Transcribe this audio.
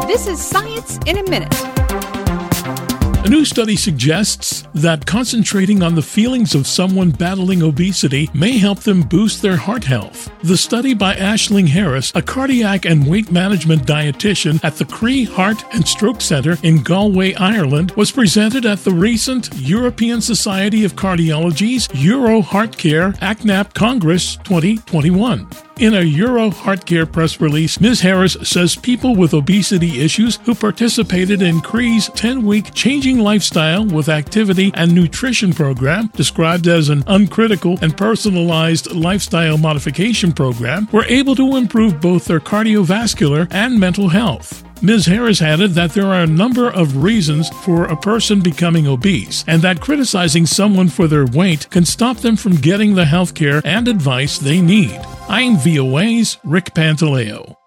This is Science in a Minute. A new study suggests that concentrating on the feelings of someone battling obesity may help them boost their heart health. The study by Aisling Harris, a cardiac and weight management dietitian at the Cree Heart and Stroke Centre in Galway, Ireland, was presented at the recent European Society of Cardiology's Euro Heart Care ACNAP Congress 2021. In a Euro Heart Care press release, Ms. Harris says people with obesity issues who participated in Cree's 10-week Changing Lifestyle with Activity and Nutrition program, described as an uncritical and personalized lifestyle modification program, were able to improve both their cardiovascular and mental health. Ms. Harris added that there are a number of reasons for a person becoming obese, and that criticizing someone for their weight can stop them from getting the health care and advice they need. I'm VOA's Rick Pantaleo.